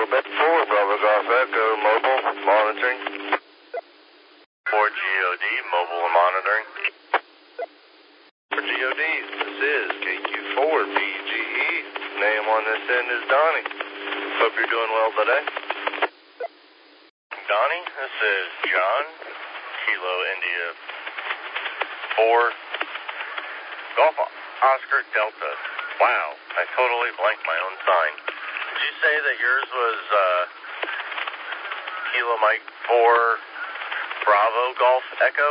Quebec 4, Bravo Golf Echo, mobile, monitoring. 4GOD, mobile and monitoring. 4GODs, this is KQ4BGE. Name on this end is Donnie. Hope you're doing well today. Donnie, this is John, Kilo India 4, Golf Oscar Delta. Wow, I totally blanked my own sign. Did you say that yours was Kilo Mike 4, Bravo Golf Echo?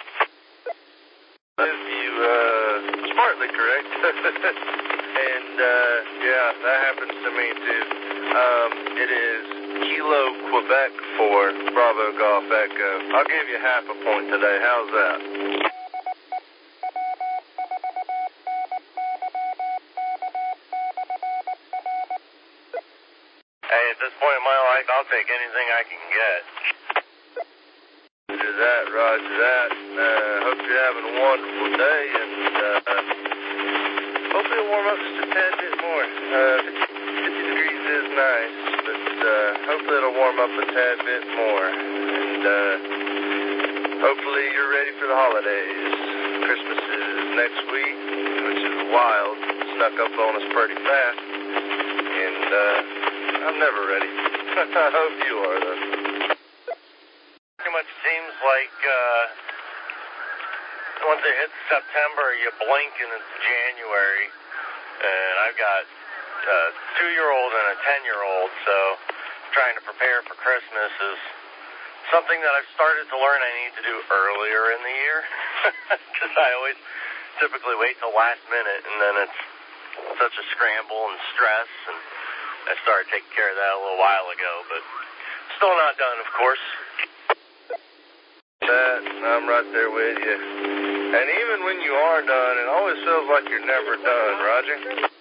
If you, smartly correct. And, yeah, that happens to me too. It is Kilo Quebec 4, Bravo Golf Echo. I'll give you half a point today. How's that? Hey, at this point in my life, I'll take anything I can get. Roger that, roger that. Hope you're having a wonderful day, and hopefully it'll warm up just a tad bit more. 50 degrees is nice, but hopefully it'll warm up a tad bit more. And hopefully you're ready for the holidays. Christmas is next week, which is wild. Snuck up on us pretty fast. And I'm never ready. I hope you are, though. Pretty much seems like once it hits September, you blink and it's January. And I've got a 2-year-old and a 10-year-old, so trying to prepare for Christmas is something that I've started to learn I need to do earlier in the year. Because I always typically wait till last minute, and then it's such a scramble and stress, and I started taking care of that a little while ago, but still not done, of course. I'm right there with you. And even when you are done, it always feels like you're never done, Roger.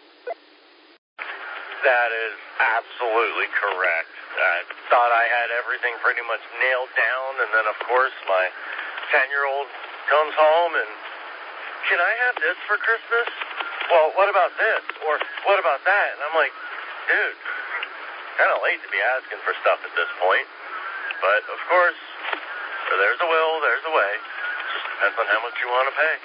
That is absolutely correct. I thought I had everything pretty much nailed down, and then, of course, my 10-year-old comes home and, can I have this for Christmas? Well, what about this? Or what about that? And I'm like, dude, kind of late to be asking for stuff at this point. But, of course, where there's a will, there's a way. Just depends on how much you want to pay.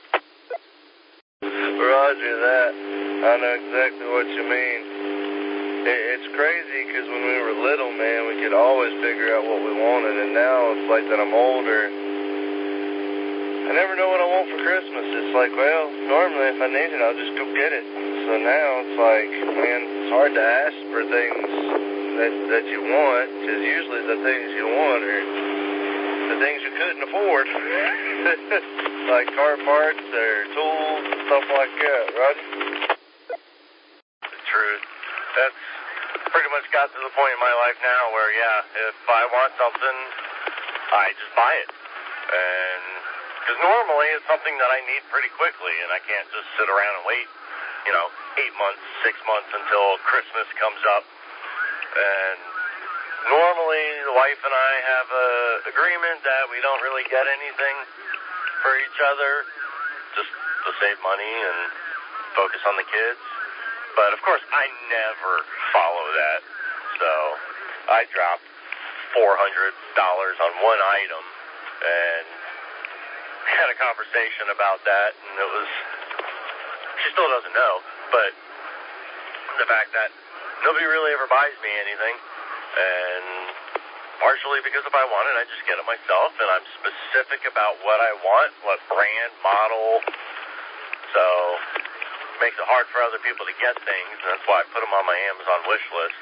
Roger that. I know exactly what you mean. It's crazy because when we were little, man, we could always figure out what we wanted. And now it's like that I'm older. I never know what I want for Christmas. It's like, well, normally if I need it, I'll just go get it. So now it's like, man, it's hard to ask for things that you want, because usually the things you want are the things you couldn't afford. Like car parts or tools and stuff like that, right? The truth. That's pretty much got to the point in my life now where, yeah, if I want something, I just buy it. And because normally it's something that I need pretty quickly, and I can't just sit around and wait, 8 months, 6 months until Christmas comes up. And normally the wife and I have a agreement that we don't really get anything for each other, just to save money and focus on the kids. But of course I never follow that. So I dropped $400 on one item and had a conversation about that, and it was, she still doesn't know, but the fact that nobody really ever buys me anything, and partially because if I want it, I just get it myself, and I'm specific about what I want, what brand, model, so it makes it hard for other people to get things, and that's why I put them on my Amazon wish list.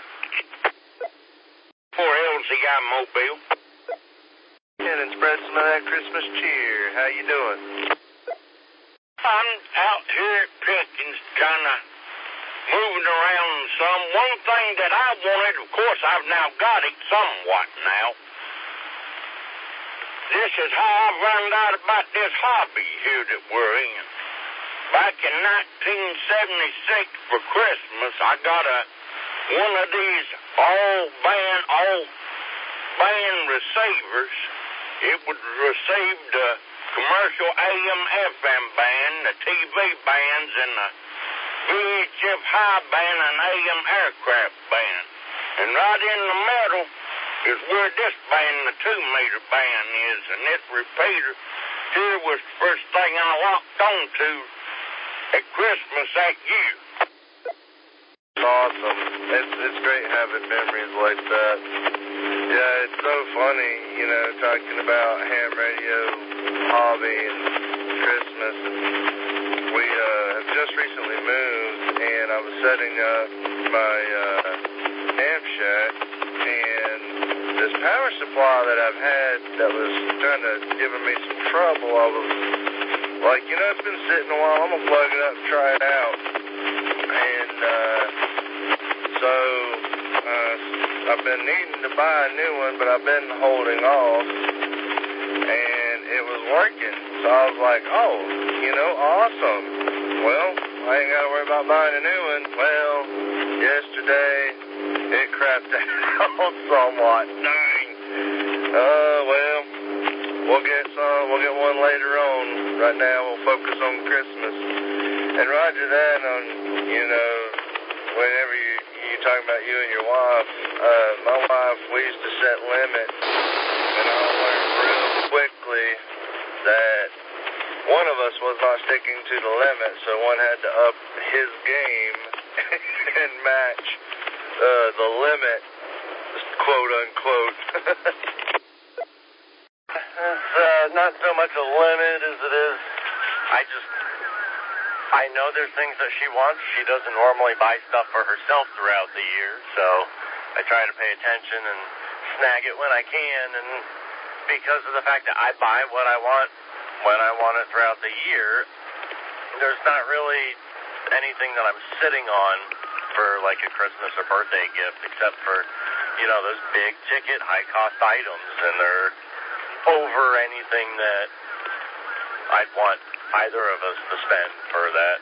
4 LCI Mobile. And spread some of that Christmas cheer. How you doing? I'm out here at Pickens kind of moving around some. One thing that I wanted, of course, I've now got it somewhat now. This is how I found out about this hobby here that we're in. Back in 1976 for Christmas, I got one of these all-band receivers. It would receive the commercial AM/FM band, the TV bands, and the VHF high band and AM aircraft band. And right in the middle is where this band, the 2-meter band, is. And this repeater here was the first thing I locked onto at Christmas that year. Awesome. It's great having memories like that. Yeah, it's so funny, you know, talking about ham radio hobby and Christmas. And we have just recently moved, and I was setting up my ham shack, and this power supply that I've had that was kind of giving me some trouble, I was like, you know, it's been sitting a while, I'm going to plug it up and try it out. And so I've been needing to buy a new one, but I've been holding off, and it was working. So I was like, oh, you know, awesome. Well, I ain't got to worry about buying a new one. Well, yesterday it crapped out somewhat. Dang. Well, we'll get one later on. Right now we'll focus on Christmas. And roger that on, you know, whenever you talking about you and your wife, my wife, we used to set limits, and I learned real quickly that one of us was not sticking to the limit, so one had to up his game and match the limit, quote unquote. It's not so much a limit as it is, I know there's things that she wants. She doesn't normally buy stuff for herself throughout the year, so I try to pay attention and snag it when I can. And because of the fact that I buy what I want when I want it throughout the year, there's not really anything that I'm sitting on for like a Christmas or birthday gift, except for, you know, those big ticket, high cost items, and they're over anything that I'd want either of us to spend for that.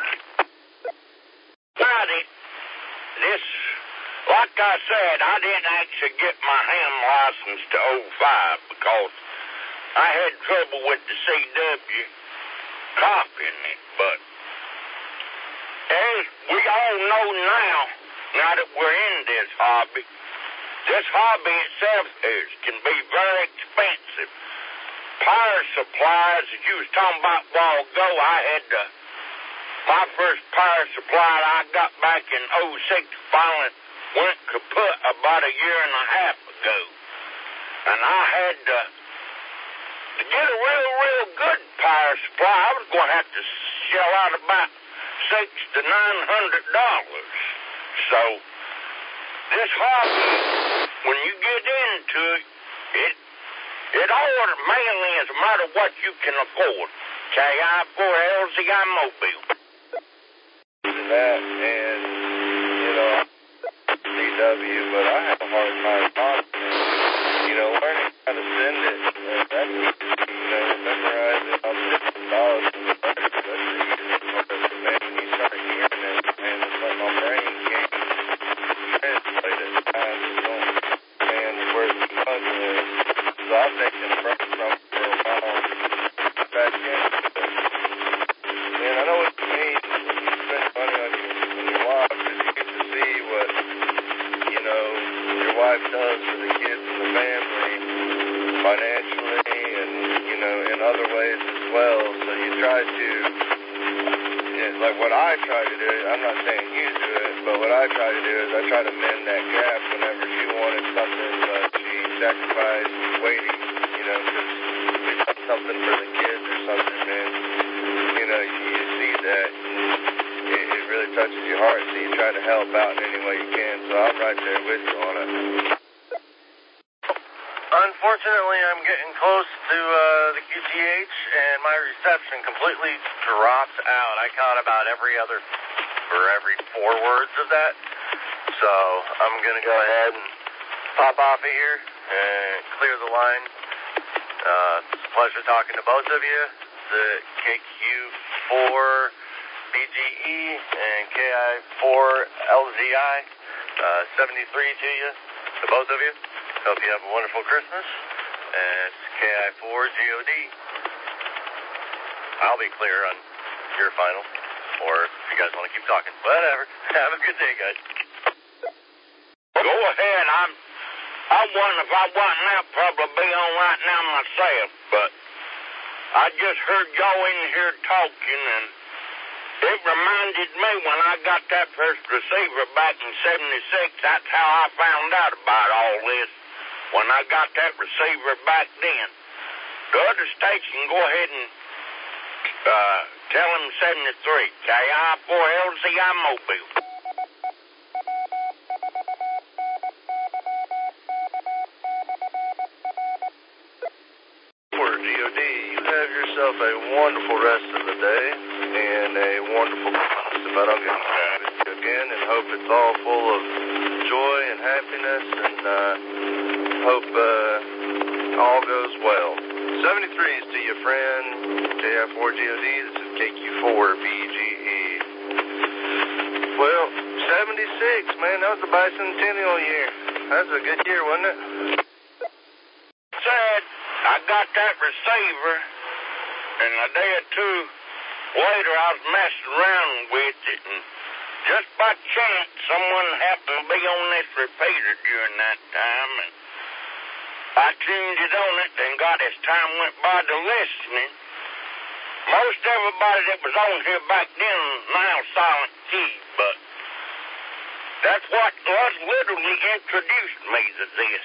Buddy, this, like I said, I didn't actually get my ham license to 05 because I had trouble with the CW copying it. But as we all know now that we're in this hobby itself can be very expensive. Power supplies, as you was talking about a while ago, my first power supply I got back in 06 finally went kaput about a year and a half ago. And I had to get a real good power supply. I was going to have to shell out about $600 to $900. So this hobby, when you get into it all mainly is a matter of what you can afford. KI4 LZI Mobile. That and, you know, CW, but I have a hard time confident. You know, learning how to send it, that's easy. You know, memorize it on different dogs. That's the easiest part of it, man. When you start hearing it, man, it's like my brain can't translate it. I just don't understand where the puzzle is. So I've taken a break from it for a while. Back in. Man, I know what you mean. You spend money on your wife because you get to see what, you know, your wife does for the kids and the family financially and, you know, in other ways as well. So you try to, like what I try to do, I'm not saying you do it, but what I try to do is I try to mend that gap whenever she wanted something, but she sacrificed waiting, you know, because we done something for the kids or something, man. You know, you see that, it really touches your heart, so you try to help out in any way you can, so I'm right there with you on it. Unfortunately, I'm getting close to the QTH, and my reception completely drops out. I caught about every 4 words of that, so I'm going to go ahead and pop off of here and clear the line. It's a pleasure talking to both of you. The KQ4 BGE and KI4 LZI, 73 to you, to both of you. Hope you have a wonderful Christmas. And it's KI4 GOD. I'll be clear on your final, or if you guys want to keep talking, whatever. Have a good day, guys. Go ahead. I wonder if I wasn't out, probably be on right now myself, but I just heard y'all in here talking, and it reminded me when I got that first receiver back in 76, that's how I found out about all this, when I got that receiver back then. The other station, go ahead and tell him 73, KI4LZI Mobile. GOD, you have yourself a wonderful rest of the day and a wonderful Christmas if I don't get to with you again, and hope it's all full of joy and happiness, and hope all goes well. 73s to your friend, KI4GOD, this is KQ4BGE. Well, 76, man, that was the bicentennial year. That was a good year, wasn't it? Said I got that receiver, and a day or two later I was messing around with it, and just by chance someone happened to be on this repeater during that time, and I tuned it on it, and got as time went by to listening. Most everybody that was on here back then now silent key, but that's what literally introduced me to this.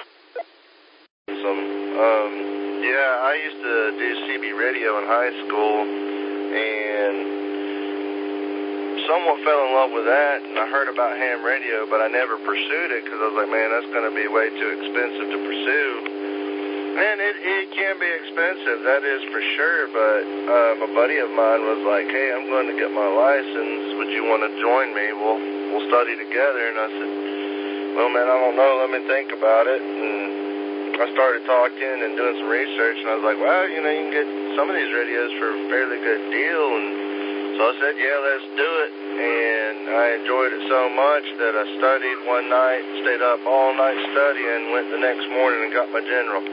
Yeah, I used to do CB radio in high school, and somewhat fell in love with that, and I heard about ham radio, but I never pursued it because I was like, man, that's going to be way too expensive to pursue. And it can be expensive, that is for sure, but a buddy of mine was like, hey, I'm going to get my license, would you want to join me? We'll study together. And I said, well, man, I don't know, let me think about it. And I started talking and doing some research, and I was like, wow, you can get some of these radios for a fairly good deal. And so I said, yeah, let's do it. And I enjoyed it so much that I studied one night, stayed up all night studying, went the next morning and got my general.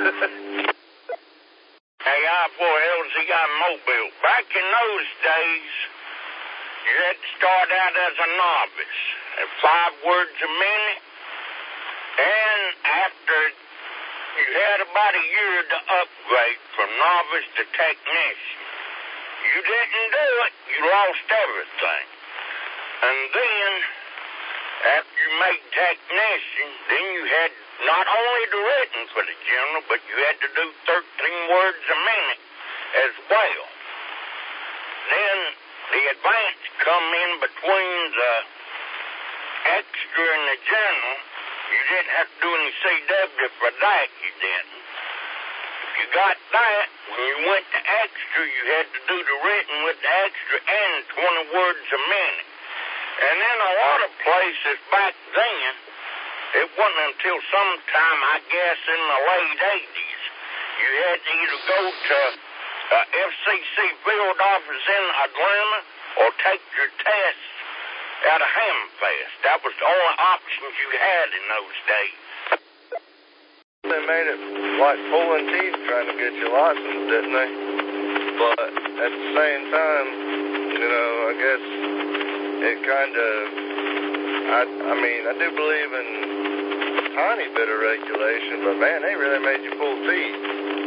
KI4LZI Mobile. Back in those days, you had to start out as a novice at 5 words a minute, and after you had about a year to upgrade from novice to technician. You didn't do it, you lost everything. And then, after you made technician, then you had not only the written for the general, but you had to do 13 words a minute as well. Then the advance come in between the extra and the general. You didn't have to do any CW for that, you didn't. If you got that, when you went to extra, you had to do the written with the extra and 20 words a minute. And in a lot of places back then, it wasn't until sometime, I guess, in the late 80s, you had to either go to FCC field office in Atlanta or take your tests at a Hamfest. That was the only options you had in those days. They made it like pulling teeth trying to get your license, didn't they? But at the same time, I guess it kind of, I do believe in a tiny bit of regulation, but man, they really made you pull teeth.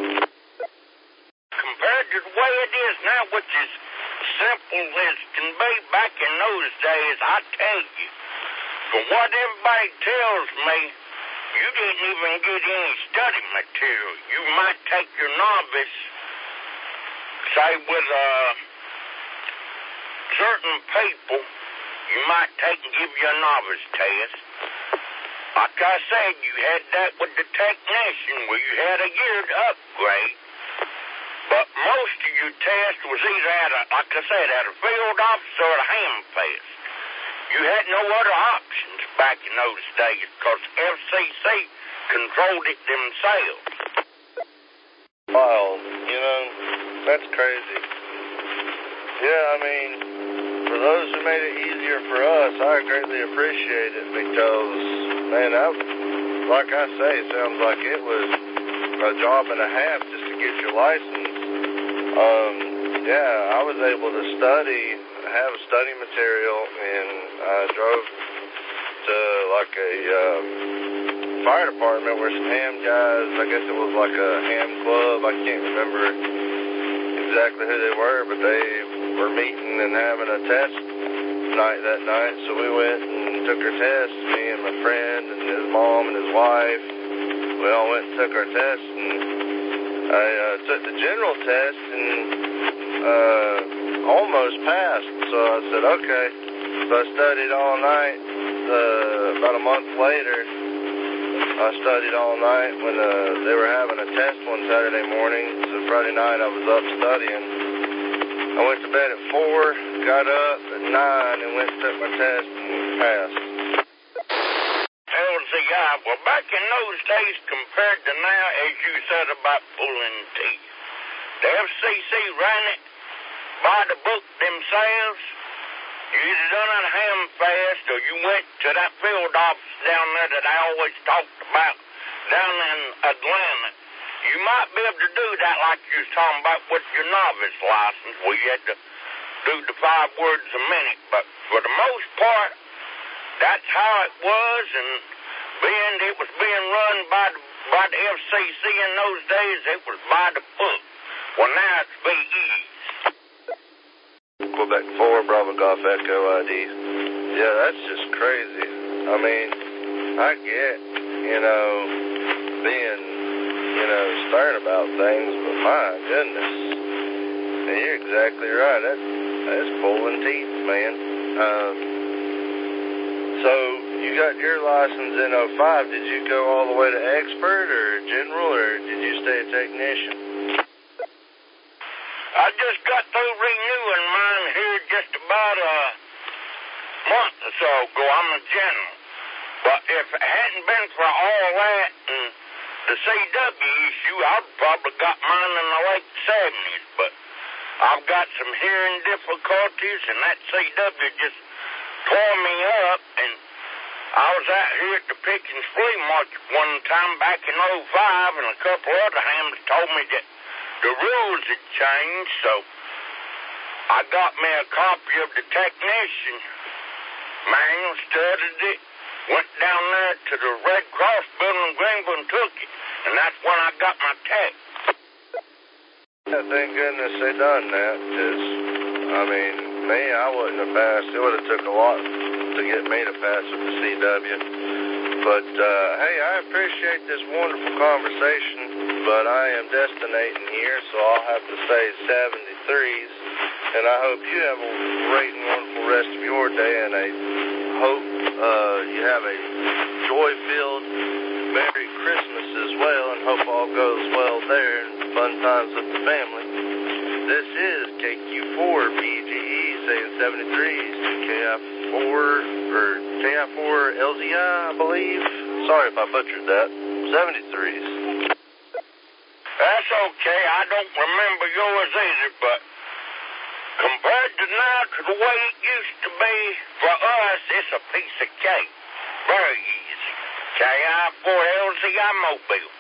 Compared to the way it is now, which is simple as can be, back in those days, I tell you, from what everybody tells me, you didn't even get any study material. You might take your novice, say with certain people, you might take and give you a novice test. Like I said, you had that with the technician, where you had a year to upgrade. But most of your tests was either at a field office or at a Hamfest. You had no other options back in those days because FCC controlled it themselves. Wow, that's crazy. Yeah, for those who made it easier for us, I greatly appreciate it because, man, like I say, it sounds like it was a job and a half just to get your license. Yeah, I was able to have study material, and I drove to like a fire department where some ham guys, I guess it was like a ham club, I can't remember exactly who they were, but they were meeting and having a test night that night, so we went and took our tests, me and my friend and his mom and his wife. We all went and took our tests, and I took the general test and almost passed, so I said, okay. So I studied all night. About a month later, I studied all night when they were having a test one Saturday morning. So Friday night I was up studying. I went to bed at 4, got up at 9, and went and took my test and passed. LCI, well, back in those days compared to now, as you said about pulling teeth, the FCC ran it by the book themselves. You either done a ham fast or you went to that field office down there that I always talked about down in Atlanta. You might be able to do that like you was talking about with your novice license where you had to do the 5 words a minute. But for the most part, that's how it was, and being it was being run by the FCC in those days, it was by the book. Well, now it's VEs. Quebec 4, Bravo Golf Echo ID. Yeah, that's just crazy. I mean, I get, being, stern about things, but my goodness. And you're exactly right. That's pulling teeth, man. So, you got your license in 05. Did you go all the way to expert or general, or did you stay a technician? I just got through renewing mine here just about a month or so ago. I'm a general. But if it hadn't been for all that and the CW issue, I'd probably got mine in the late 70s. But I've got some hearing difficulties, and that CW just tore me up. And I was out here at the Pickens Flea Market one time back in 05, and a couple other hams told me that the rules had changed, so I got me a copy of the technician manual, studied it, went down there to the Red Cross building in Greenville and took it, and that's when I got my tech. Yeah, thank goodness they done that, because, me, I wouldn't have passed. It would have took a lot to get me to pass with the CW. But, hey, I appreciate this wonderful conversation, but I am destinating here, so I'll have to say 73s. And I hope you have a great and wonderful rest of your day, and I hope you have a joy-filled Merry Christmas as well, and hope all goes well there and fun times with the family. This is KQ4BGE saying 73s to KI4 LZI, I believe. Sorry if I butchered that. 73s. That's okay. I don't remember yours either, but compared to now to the way it used to be, for us, it's a piece of cake. Very easy. KI4 LZI Mobile.